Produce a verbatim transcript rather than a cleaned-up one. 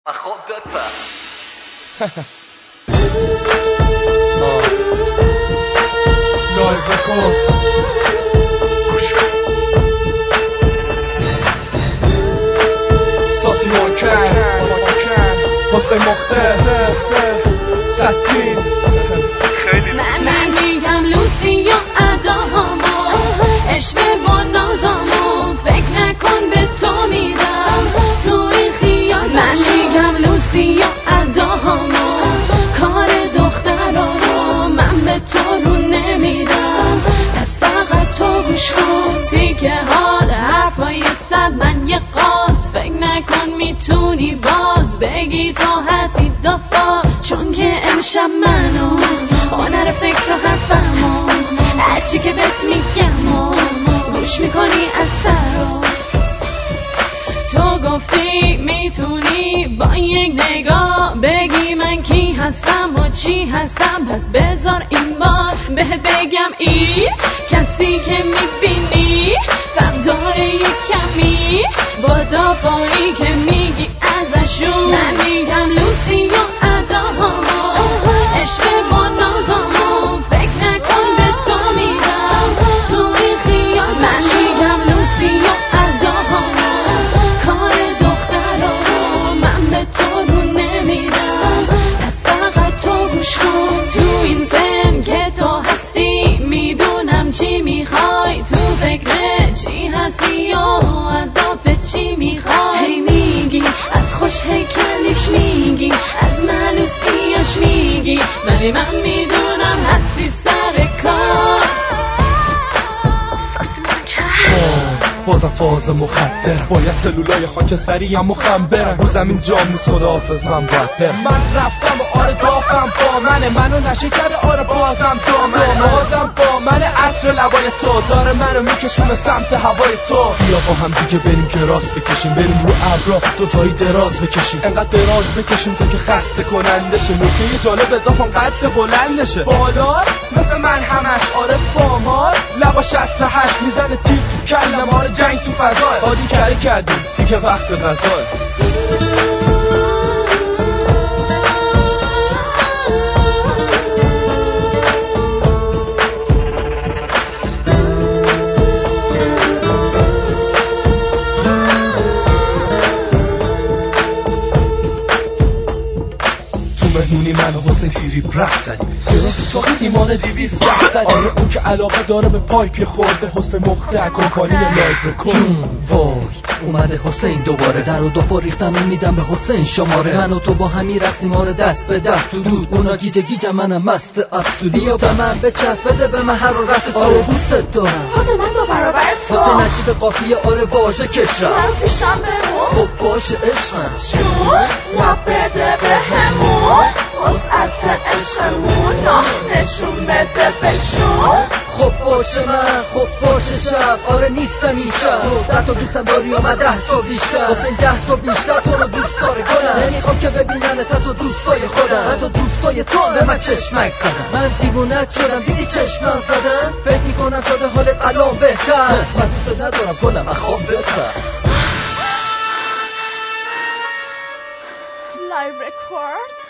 خب بپر لایو رکورد ساسی مارکن حسین مختار ستین خیلی من میگم لوسی یا اداهامو عشق با نازامو فکر نکن به تو میدم تو این خیال من میگم لوسی یا اداهامو کار دخترامو من به تو رو نمیدم پس فقط تو گوش کن تیکه ها حرفای صد من یه قاز فکر نکن میتونی باز بگی تو هستی دفاز چون که امشب منو هنر فکر و حرفمو هرچی که بهت میگم و گوش میکنی از سر تو گفتی میتونی با یک نگاه بگی من کی هستم و چی هستم پس بذار این بار بهت بگم ای کسی که میبینی فهم داره یک کمی با دافایی که میگی ازشون من میگم لوسی یا اداهامو عشق با نازامو فکر نکن به تو میدم تو این خیال من میگم لوسی یا اداهامو کار دخترامو من به تو رو نمیدم پس فقط تو گوش کن تو این زن که تو هستی میدونم چی میخوای تو فکر چی هستی و از دافت چی میخوای هی میگی از خوش هیکلیش میگی از ملوسیاش میگی ولی من میدونم هستی سر کار بازم فاز مخدرم باید سلولای خاکستری هم مخمبرم رو زمین جام نیست خداحافظ من باید برم من رفتم و آره دافم با منه منو نشه کرده آره بازم دامنه بازم با منه عطر لبای تو داره منو میکشونه سمت هوای تو بیا با هم دیگه بریم که راست بکشیم بریم رو ابرا دوتایی دراز بکشیم انقدر دراز بکشیم تا که خسته کننده شه نکته جالب دافم قد بلندشه بالا مثل من همش آره بامار لبا شصت و هشت میزنه تیر تو کلم آره جنگ تو فضای حاجی کاری کردیم دیگه وقت غذای مهمونی من و حسین تیری برخ زدیم درست چاقی ایمان دیویز رخ زدیم آره اون که علاقه داره به پایپی خورده حسین مختار کمپانی لایو رکورد جون وای اومده حسین دوباره در و دو فریختم میدم به حسین شماره من و تو با همی رقصیم آره دست به دست تو دود اونا گیجه گیجه منم مست افسولی یا به من بچسب بده به من حرارت آره دوست دارم حسین من دو برابر تو حسین نجیب قافیه آره واژه کشرم من پیشم بمون خب باشه عشقم جون رب بده به همون وسعت عشقمون نشون بده بشون خب باشه من خب باشه شب آره نیستم این شب ده تا دوستم داری و من ده تا بیشتر حسین ده تا بیشتر تو رو دوست داره گلم نمیخوام که ببینن تا تو دوستای خودم حتی دوستای تو به من چشمک زدن من دیوونت شدم دیدی چشمم زدن فکر میکنم شده حالت الان بهتر من دوست ندارم گلم من خواب بپر لایو رکورد